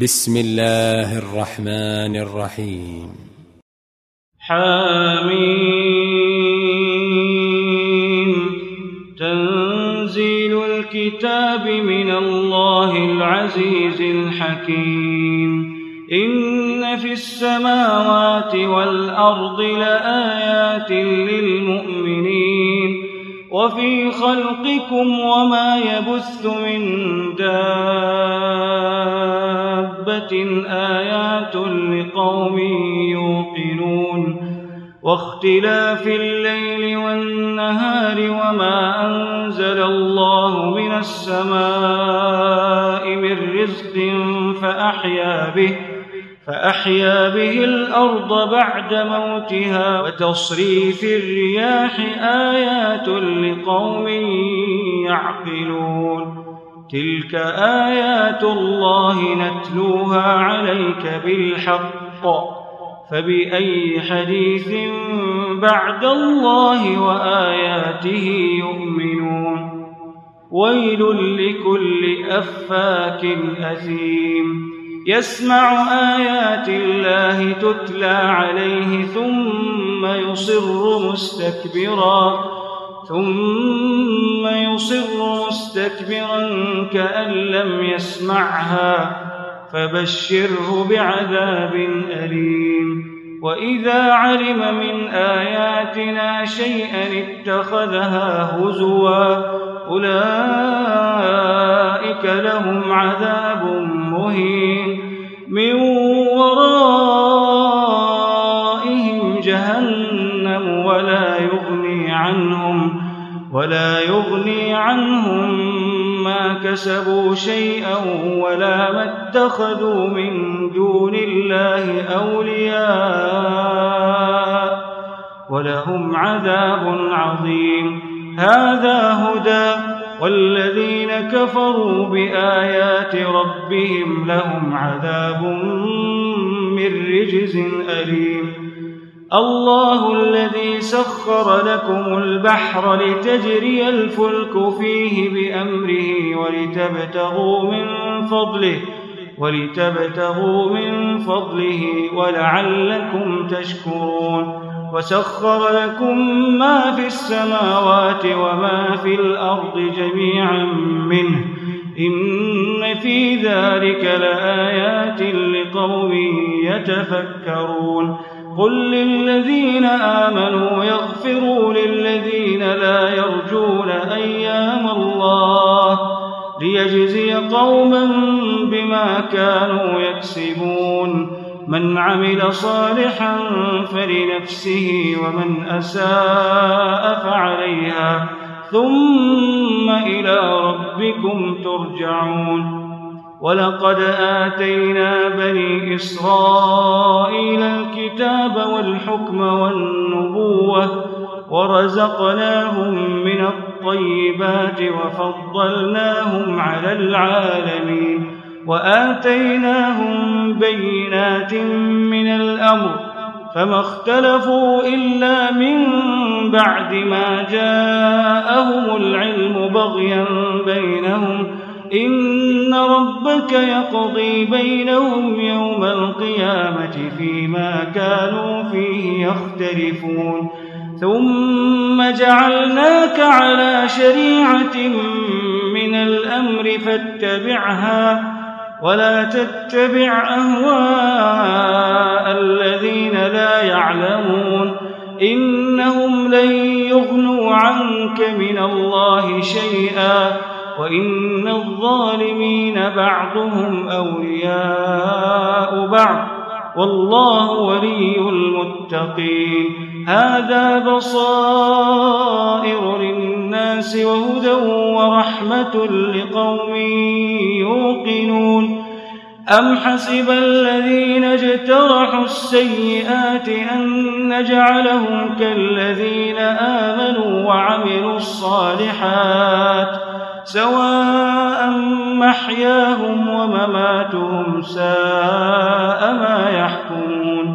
بسم الله الرحمن الرحيم. حميم. تنزيل الكتاب من الله العزيز الحكيم. إن في السماوات والأرض لآيات للمؤمنين وفي خلقكم وما يبث من دابة آيات لقوم يوقنون. واختلاف الليل والنهار وما أنزل الله من السماء من رزق فأحيا به الأرض بعد موتها وتصريف الرياح آيات لقوم يعقلون. تلك آيات الله نتلوها عليك بالحق فبأي حديث بعد الله وآياته يؤمنون. ويل لكل أفاك أثيم يسمع آيات الله تتلى عليه ثم يصر مستكبرا كأن لم يسمعها فبشره بعذاب أليم. وإذا علم من آياتنا شيئا اتخذها هزوا أولئك لهم عذاب مهين من ورائهم جهنم ولا يغني عنهم ما كسبوا شيئا ولا ما اتخذوا من دون الله أولياء ولهم عذاب عظيم. هذا هدى والذين كفروا بآيات ربهم لهم عذاب من رجز أليم. الله الذي سخر لكم البحر لتجري الفلك فيه بأمره ولتبتغوا من فضله ولعلكم تشكرون. وسخر لكم ما في السماوات وما في الأرض جميعا منه إن في ذلك لآيات لقوم يتفكرون. قل للذين آمنوا يغفروا للذين لا يرجون أيام الله ليجزي قوما بما كانوا يكسبون. من عمل صالحا فلنفسه ومن أساء فعليها ثم إلى ربكم ترجعون. ولقد آتينا بني إسرائيل الكتاب والحكم والنبوة ورزقناهم من الطيبات وفضلناهم على العالمين وآتيناهم بينات من الأمر فما اختلفوا إلا من بعد ما جاءهم العلم بغيا بينهم إن ربك يقضي بينهم يوم القيامة فيما كانوا فيه يختلفون. ثم جعلناك على شريعة من الأمر فاتبعها ولا تتبع أهواء الذين لا يعلمون إنهم لن يغنوا عنك من الله شيئا وإن الظالمين بعضهم أولياء بعض والله ولي المتقين. هذا بصائر للناس وهدى ورحمة لقوم يوقنون. أم حسب الذين اجترحوا السيئات أن نجعلهم كالذين آمنوا وعملوا الصالحات سواء محياهم ومماتهم ساء ما يحكمون.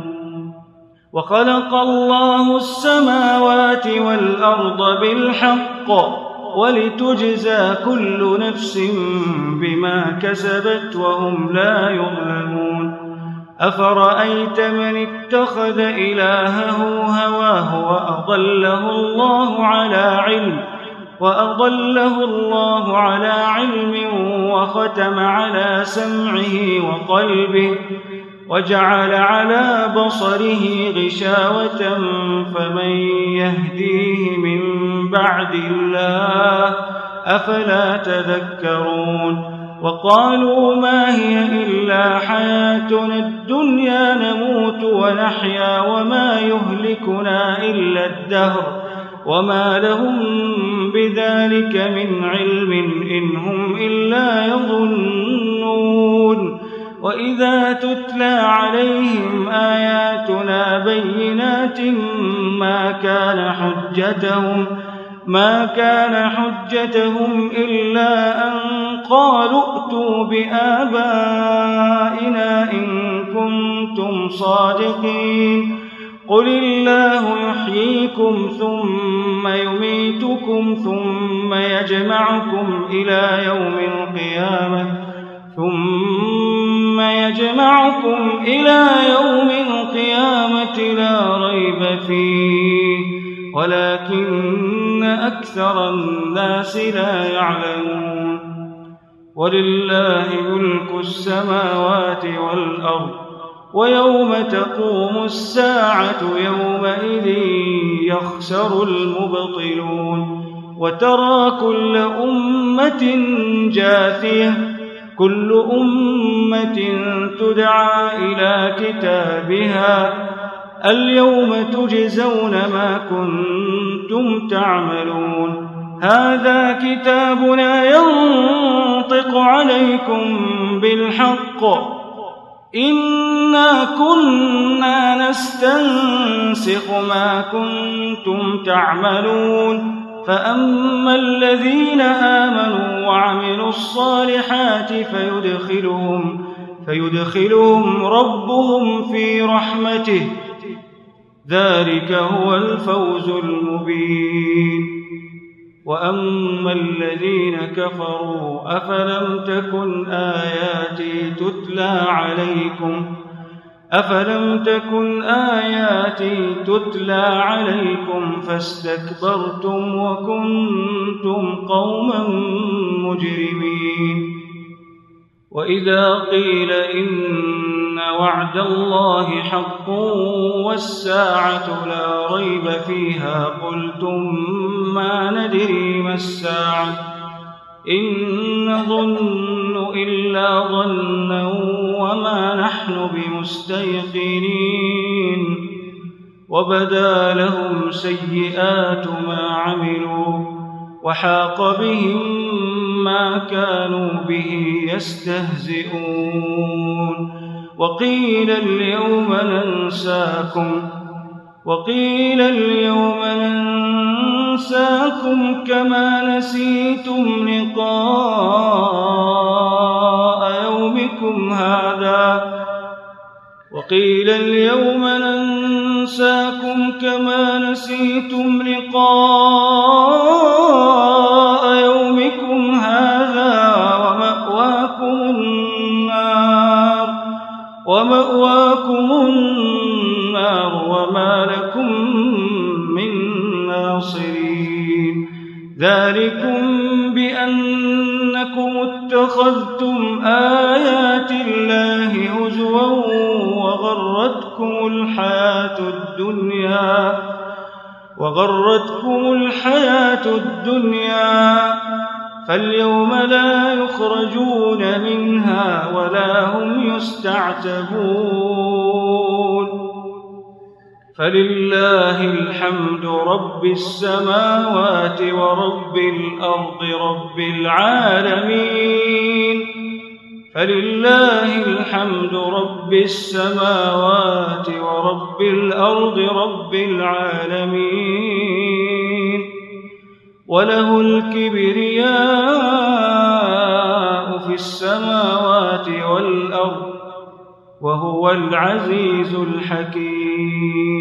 وخلق الله السماوات والأرض بالحق ولتجزى كل نفس بما كسبت وهم لا يظلمون أفرأيت من اتخذ إلهه هواه وأضله الله على علم وختم على سمعه وقلبه وجعل على بصره غشاوة فمن يهديه من بعد الله أفلا تذكرون وقالوا ما هي إلا حياتنا الدنيا نموت ونحيا وما يهلكنا إلا الدهر وما لهم بذلك من علم إن هم إلا يظنون وإذا تتلى عليهم آياتنا بينات ما كان حجتهم إلا أن قالوا ائتوا بآبائنا إن كنتم صادقين قل الله يحييكم ثم يميتكم ثم يجمعكم إلى يوم القيامة لا ريب فيه ولكن أكثر الناس لا يعلمون ولله ملك السماوات والأرض ويوم تقوم الساعة يومئذ يخسر المبطلون وترى كل أمة جاثية كل أمة تدعى إلى كتابها اليوم تجزون ما كنتم تعملون هذا كتابنا ينطق عليكم بالحق إنا كنا نستنسخ ما كنتم تعملون فأما الذين آمنوا وعملوا الصالحات فيدخلهم ربهم في رحمته ذلك هو الفوز المبين وأما الذين كفروا أفلم تكن آياتي تتلى عليكم فاستكبرتم وكنتم قوما مجرمين وإذا قيل إن وعد الله حق والساعة لا ريب فيها قلتم ما ندري ما الساعة إن نظن إلا ظنا وما نحن بمستيقنين وبدا لهم سيئات ما عملوا وحاق بهم ما كانوا به يستهزئون وقيل اليوم ننساكم كما نسيتم لقاء يومكم هذا ومأواكم النار وما لكم من ناصرين ذلكم بأنكم اتخذتم آيات الله هزوا وغرتكم الحياة الدنيا فاليوم لا يخرجون منها ولا هم يستعتبون فلله الحمد رب السماوات ورب الأرض رب العالمين فلله الحمد رب السماوات ورب الأرض رب العالمين وله الكبرياء في السماوات والأرض وهو العزيز الحكيم